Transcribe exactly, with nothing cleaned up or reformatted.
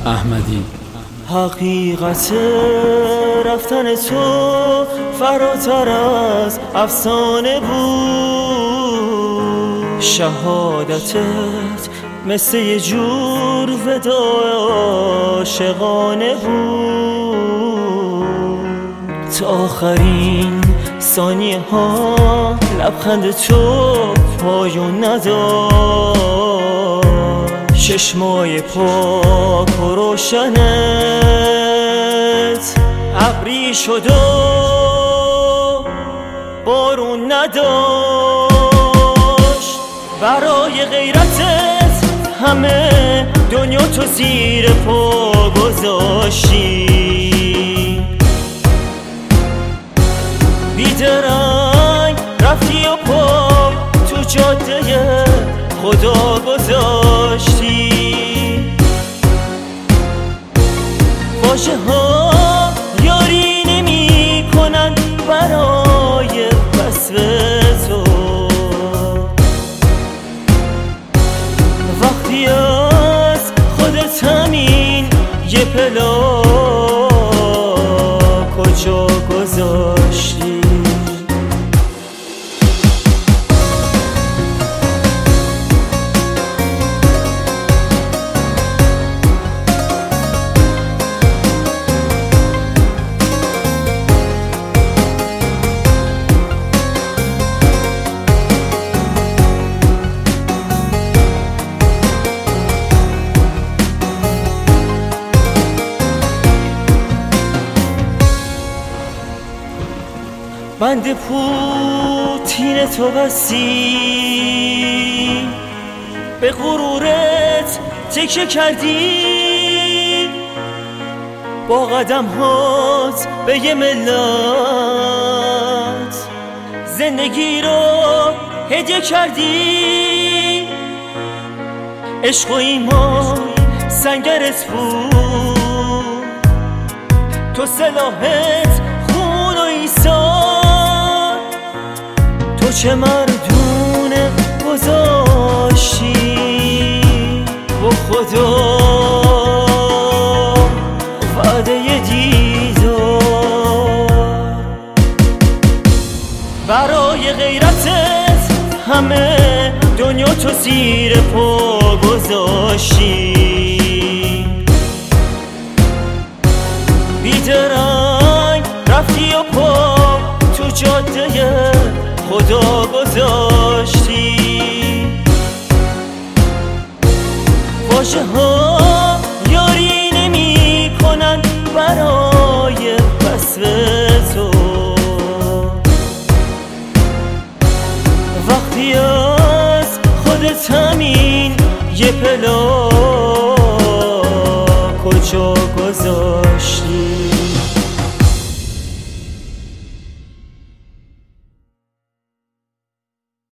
احمدی. حقیقت رفتن تو فراتر از افسانه بود، شهادتت مثل یه جور وداع عاشقانه بود. تا آخرین ثانیه ها لبخند تو پایون نداشت، چشمای پاک و روشنت ابری شد و بارون نداشت. برای غیرتت همه دنیا تو زیر پا گذاشتی، بیدرنگ رفتی و پا تو جاده خدا گذاشتی. واژه ها یاری نمی کنن برای وصف تو، وقتی از خودت همین یه پلا کجا گذاشتی. بند پوتین تو بستی، به غرورت تکیه کردی، با قدم هات به یه ملت زندگی رو هدیه کردی. عشق و ایمان سنگرت بود، تو سلاحت خون و ایثار، تو چه مردونه گذاشتی با خدا وعده دیدار. برای غیرتت همه دنیا تو زیر پا گذاشتی، بیدرنگ رفتی و پا تو جاده خدا گذاشتی. واژه ها یاری نمی کنن برای وصف تو، وقتی از خودت همین یه پلا کجا